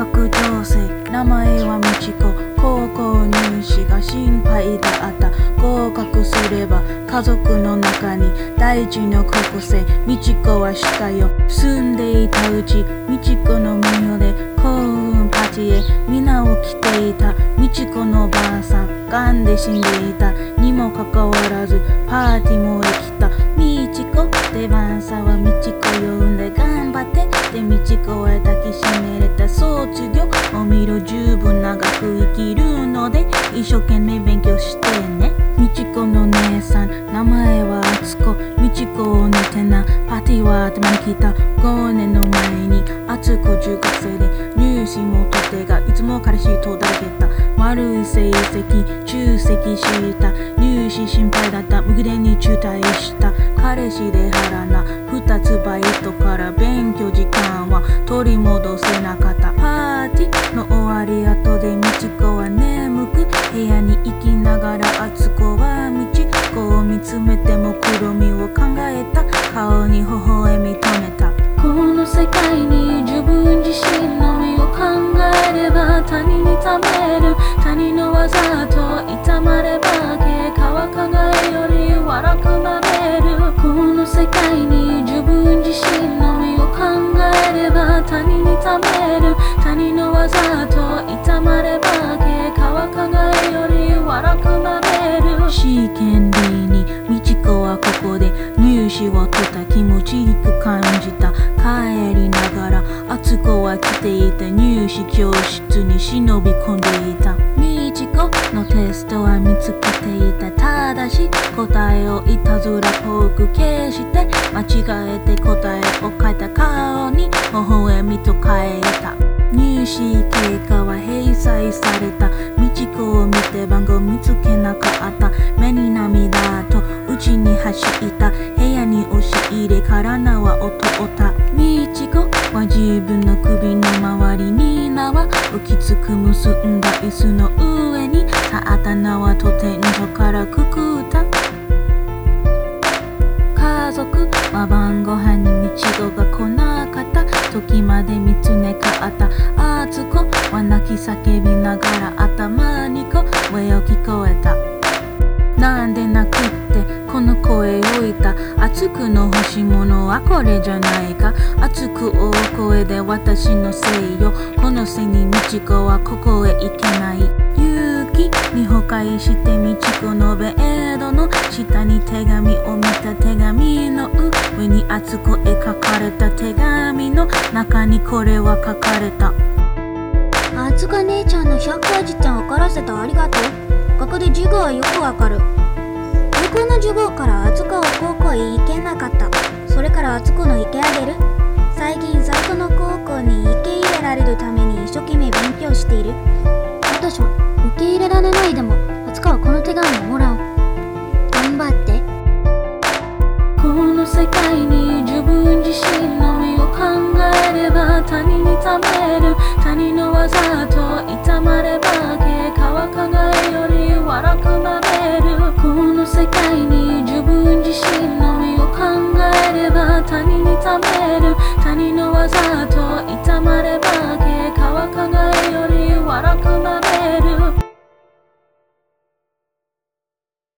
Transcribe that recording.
格情勢、名前はみちこ。高校入試が心配があった。合格すれば家族の中に第一の高校生。みちこはしたよ。住んでいたうち、みちこの名誉で幸運パーティーへ皆を来ていた。みちこのばあさん、癌で死んでいたにもかかわらずパーティーもできた。みちこ、出番さはみちこ呼んで頑張ってでみちこは抱きしめれた。卒業を見ろ、十分長く生きるので一生懸命勉強してね。みちこの姉さん、名前はあつこ。みちこを似てな。パーティーは頭に来た。5年の前にあつこ中学生で入試もとてがいつも彼氏とだらけた。悪い成績中席した。入試心配だった。無限に中退した。彼氏で腹な2つバイトから勉強時間は取り戻せなかった。パーティーの終わり後でみちこは眠く部屋に行きながらあつこはみちこを見つめてもくろみを考えた。顔に微笑み止めた。この世界に自分自身の身を考えれば他人にためる。他人の技と痛まれば結果は考えより悪くなれる。この世界に自分自身の身を考えれば他人にためる。他人の技と痛まれば結果は考えより悪くなれる。試験日にみちこはここで入試を取った。気持ちよく感じた。帰りながらあつこは来ていた。入試教室に忍び込んでいた。みちこのテストは見つけていた。ただし答えをいたずらっぽく消して間違えて答えを書いた。顔に微笑みと変えた。入試結果は閉鎖された。みちこを見て番号見つけなかった。目に涙と家に走った。部屋に押し入れから縄を取った。みちこは自分の首の周りに縄をきつく結んだ。椅子の上に立った縄と天井からくくった。家族は晩ご飯にみちこが来なかった時まで見つめかった。あつこは泣き叫びながら頭に声を聞こえた。なんでなくってこの声を言った。あつくの欲しいものはこれじゃないか。あつく大声で私のせいよ。このせいにみちこはここへ行けない。雪に崩壊してみちこのベッドの下に手紙を見た。手紙の上にあつこへ書かれた。手紙の中にこれは書かれた。 あつこ姉ちゃんの100回辞典を怒らせてありがとう。ここで授業はよくわかる。高校の授業からあつこは高校へ行けなかった。それからあつこの受け上げる。最近最高の高校に受け入れられるために一生懸命勉強している。私は受け入れ